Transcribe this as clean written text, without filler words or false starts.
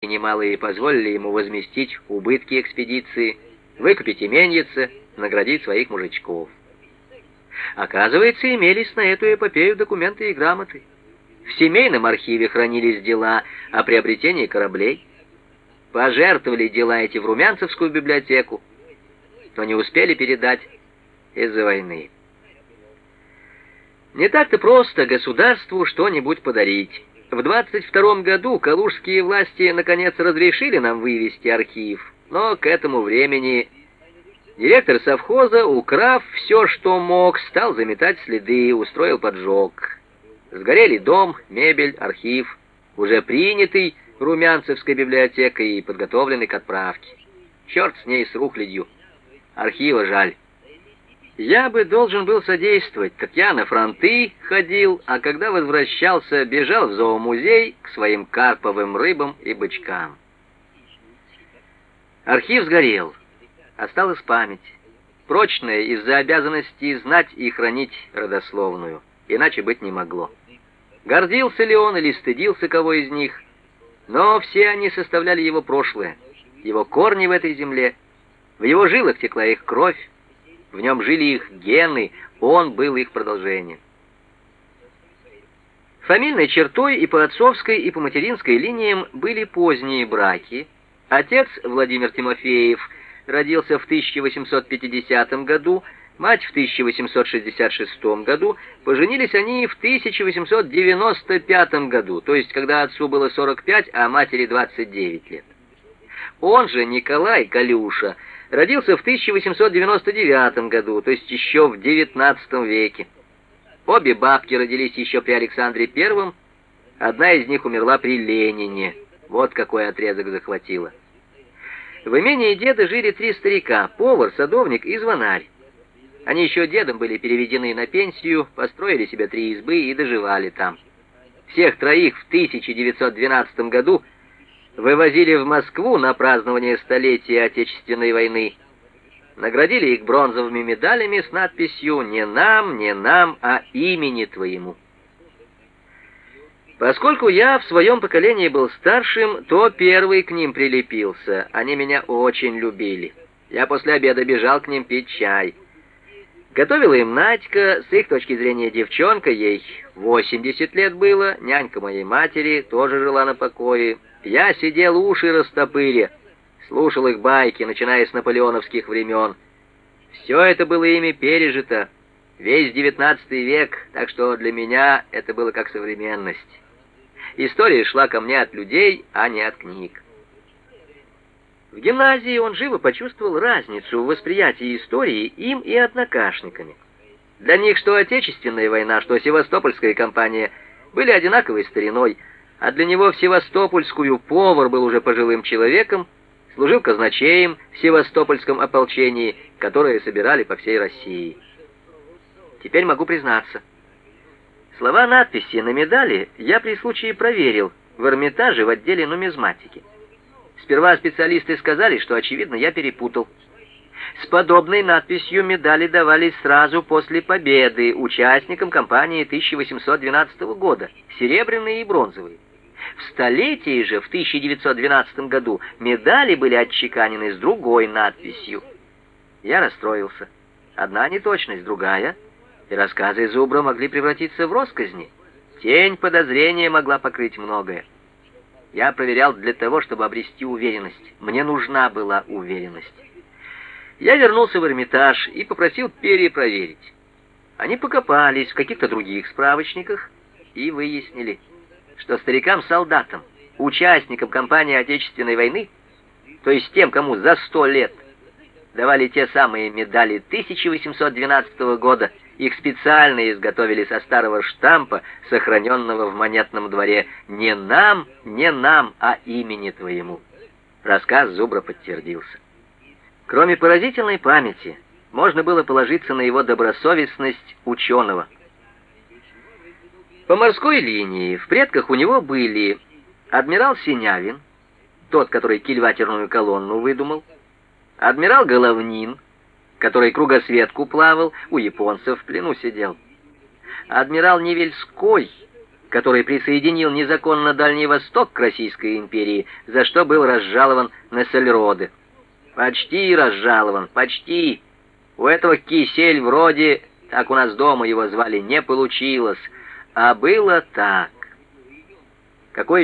немалые позволили ему возместить убытки экспедиции, выкупить именьице, наградить своих мужичков. Оказывается, имелись на эту эпопею документы и грамоты. В семейном архиве хранились дела о приобретении кораблей. Пожертвовали дела эти в Румянцевскую библиотеку, но не успели передать из-за войны. Не так-то просто государству что-нибудь подарить. В 22 году калужские власти наконец разрешили нам вывести архив, но к этому времени директор совхоза, украв все, что мог, стал заметать следы, устроил поджог. Сгорели дом, мебель, архив, уже принятый Румянцевской библиотекой и подготовленный к отправке. Черт с ней, с рухлядью. Архива жаль. Я бы должен был содействовать, как я на фронты ходил, а когда возвращался, бежал в зоомузей к своим карповым рыбам и бычкам. Архив сгорел. Осталась память, прочная из-за обязанности знать и хранить родословную, иначе быть не могло. Гордился ли он или стыдился кого из них, но все они составляли его прошлое, его корни в этой земле, в его жилах текла их кровь, в нем жили их гены, он был их продолжением. Фамильной чертой и по отцовской, и по материнской линиям были поздние браки. Отец Владимир Тимофеев родился в 1850 году, мать в 1866 году, поженились они в 1895 году, то есть когда отцу было 45, а матери 29 лет. Он же, Николай Калюша, родился в 1899 году, то есть еще в XIX веке. Обе бабки родились еще при Александре I, одна из них умерла при Ленине. Вот какой отрезок захватила. В имении деда жили 3 старика: повар, садовник и звонарь. Они еще дедом были переведены на пенсию, построили себе 3 избы и доживали там. Всех троих в 1912 году вывозили в Москву на празднование столетия Отечественной войны. Наградили их бронзовыми медалями с надписью «Не нам, а имени твоему». Поскольку я в своем поколении был старшим, то первый к ним прилепился. Они меня очень любили. Я после обеда бежал к ним пить чай. Готовила им Надька, с их точки зрения девчонка, ей 80 лет было, нянька моей матери тоже жила на покое. Я сидел, уши растопыря, слушал их байки, начиная с наполеоновских времен. Все это было ими пережито, весь 19 век, так что для меня это было как современность. История шла ко мне от людей, а не от книг. В гимназии он живо почувствовал разницу в восприятии истории им и однокашниками. Для них что Отечественная война, что Севастопольская кампания были одинаковой стариной, а для него в Севастопольскую повар был уже пожилым человеком, служил казначеем в Севастопольском ополчении, которое собирали по всей России. Теперь могу признаться. Слова надписи на медали я при случае проверил в Эрмитаже в отделе нумизматики. Сперва специалисты сказали, что, очевидно, я перепутал. С подобной надписью медали давались сразу после победы участникам кампании 1812 года, серебряные и бронзовые. В столетии же, в 1912 году, медали были отчеканены с другой надписью. Я расстроился. Одна неточность, другая, и рассказы Зубра могли превратиться в россказни. Тень подозрения могла покрыть многое. Я проверял для того, чтобы обрести уверенность. Мне нужна была уверенность. Я вернулся в Эрмитаж и попросил перепроверить. Они покопались в каких-то других справочниках и выяснили, что старикам-солдатам, участникам кампании Отечественной войны, то есть тем, кому за 100 лет, давали те самые медали 1812 года. Их специально изготовили со старого штампа, сохраненного в монетном дворе. Не нам, а имени твоему. Рассказ Зубра подтвердился. Кроме поразительной памяти, можно было положиться на его добросовестность ученого. По морской линии в предках у него были адмирал Синявин, тот, который кильватерную колонну выдумал, адмирал Головнин, который кругосветку плавал, у японцев в плену сидел, адмирал Невельской, который присоединил незаконно Дальний Восток к Российской империи, за что был разжалован на Сельроды. Почти разжалован, почти. У этого Кисель вроде, так у нас дома его звали, не получилось, а было так. Какой